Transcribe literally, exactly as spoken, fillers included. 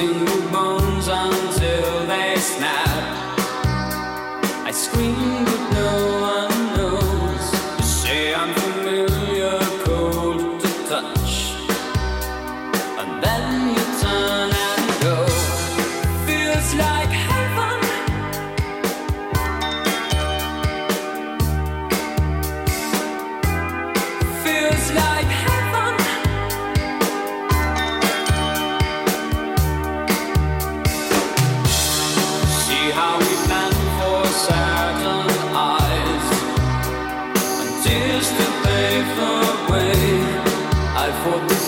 tingle bones until they snap. I scream but no one knows. You say I'm familiar, cold to touch, and then you turn and go. Feels like heaven. Feels like heaven. See how we plan for certain eyes and tears to pave the way. I fought the